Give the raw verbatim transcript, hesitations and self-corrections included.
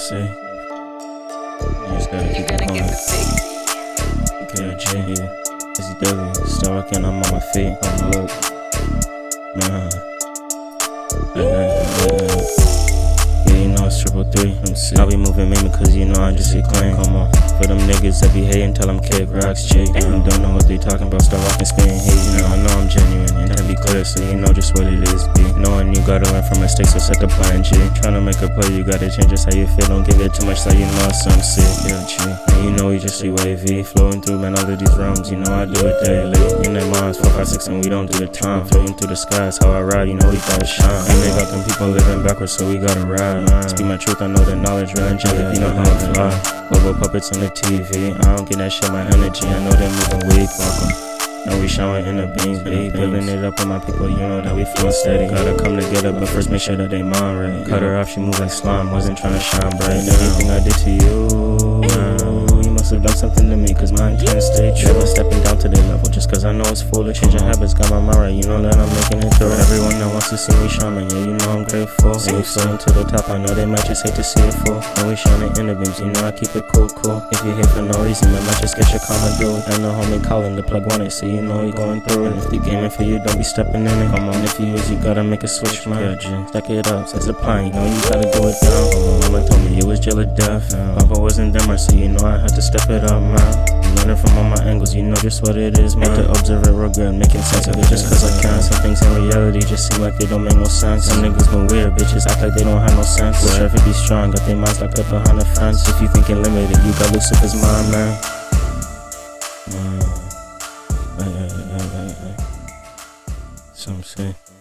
say. You just gotta keep it going. K J, yeah. S E W, still rockin', I'm on my feet. I'm look. Man. Hey, hey, hey, hey. Yeah, you know it's triple three. I'll be moving mainly cause you know I just hit clean. Come on. For them niggas that be hating, tell them kick rocks, G. You don't know what they talking about, start rockin', spitting hate. You know, I know I'm genuine, and that be clear, so you know just what it is, B. Knowing you gotta learn from mistakes, so set the plan, G. Tryna make a play, you gotta change just how you feel. Don't give it too much, so you know it's some shit, yeah, G. And you know we just see wavy, flowing through, man, all of these realms. You know I do it daily. In their minds, four, five, six, and we don't do the time. Floating through the skies, how I ride, you know we gotta shine. And they got them people living backwards, so we gotta ride. Speak my truth, I know the knowledge, real angelic, you know how I fly. Bubble puppets on the T V, I don't get that shit, my energy, I know they moving weak, fuck 'em. Now we showering in the beans, baby. Building it up with my people, you know that we feelin' steady. Gotta come together, but first make sure that they mind right. Cut her off, she move like slime, wasn't tryna shine bright. Everything I did to you, you must have done something to me, cause mine can't stay true. Never stepping down to their level, just cause I know it's foolish. Changing habits, got my mind right, you know that I'm making it through. Everyone that wants to see me shining, yeah, you know I'm grateful. And we floating to the top, I know they might just hate to see it full. And we shining in the beams, you know I keep it cool, cool. If you here for no reason, I might just get your karma due. And the homie calling, the plug wanted, so you know he going through it. If the gaming for you, don't be stepping in it. Come on, if you is, you gotta make a switch, man. Stack it up, set the plan, you know you gotta do it down. Mama told me it was jail or death. Papa wasn't dimmer, so you know I had to step it up, man. Learning from all my angles, you know just what it is, man. To observe it real good, making sense of it just cause I can. Some things in reality just seem like they don't make no sense. Some niggas been weird, bitches act like they don't have no sense. Wish I could be strong, got their minds locked up behind the fence. If you thinking limited, you got Lucifer's mind, man. Man. Hey, hey, hey, hey, hey. Some say.